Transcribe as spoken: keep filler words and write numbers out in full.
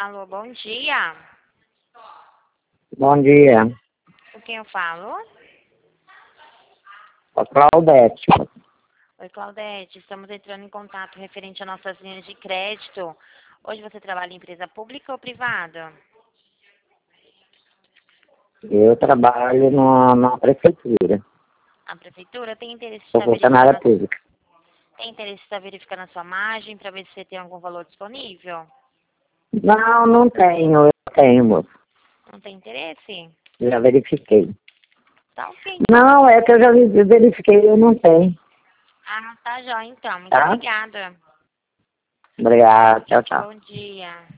Alô, bom dia. Bom dia. Com quem eu falo? A Claudete. Oi, Claudete. Estamos entrando em contato referente às nossas linhas de crédito. Hoje você trabalha em empresa pública ou privada? Eu trabalho na, na prefeitura. A prefeitura tem interesse em Sou estar verificando, funcionária a- pública. tem interesse em estar verificando a sua margem para ver se você tem algum valor disponível? Não, não tenho. Eu tenho, moço. Não tem interesse? Já verifiquei. Tá ok. Não, é que eu já vi- verifiquei, eu não tenho. Ah, tá já então. Muito Tá? obrigada. Obrigado. Tchau, tchau. Bom dia.